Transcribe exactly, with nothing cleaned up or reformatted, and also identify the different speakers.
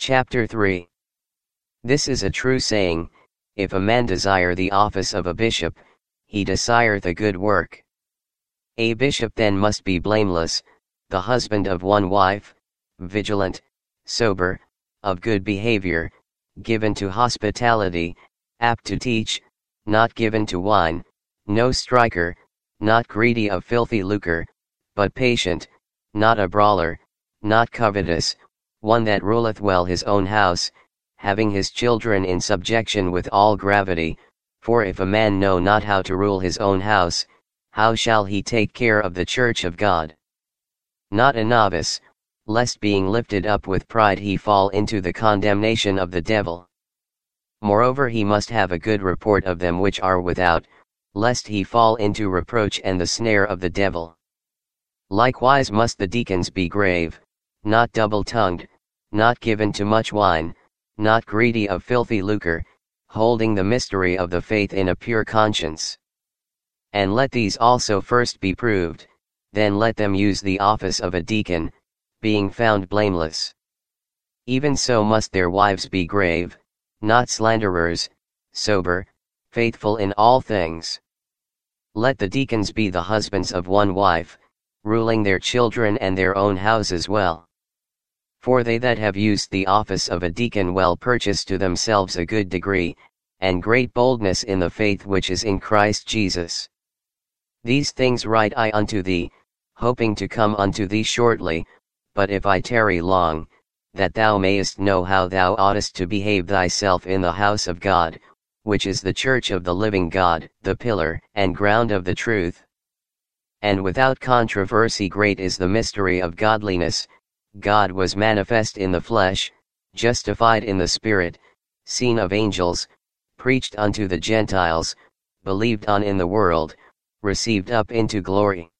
Speaker 1: Chapter three. This is a true saying, if a man desire the office of a bishop, he desireth a good work. A bishop then must be blameless, the husband of one wife, vigilant, sober, of good behavior, given to hospitality, apt to teach, not given to wine, no striker, not greedy of filthy lucre, but patient, not a brawler, not covetous, one that ruleth well his own house, having his children in subjection with all gravity, for if a man know not how to rule his own house, how shall he take care of the church of God? Not a novice, lest being lifted up with pride he fall into the condemnation of the devil. Moreover he must have a good report of them which are without, lest he fall into reproach and the snare of the devil. Likewise must the deacons be grave, not double-tongued, not given to much wine, not greedy of filthy lucre, holding the mystery of the faith in a pure conscience. And let these also first be proved, then let them use the office of a deacon, being found blameless. Even so must their wives be grave, not slanderers, sober, faithful in all things. Let the deacons be the husbands of one wife, ruling their children and their own houses well. For they that have used the office of a deacon well purchase to themselves a good degree, and great boldness in the faith which is in Christ Jesus. These things write I unto thee, hoping to come unto thee shortly, but if I tarry long, that thou mayest know how thou oughtest to behave thyself in the house of God, which is the church of the living God, the pillar and ground of the truth. And without controversy great is the mystery of godliness. God was manifest in the flesh, justified in the spirit, seen of angels, preached unto the Gentiles, believed on in the world, received up into glory.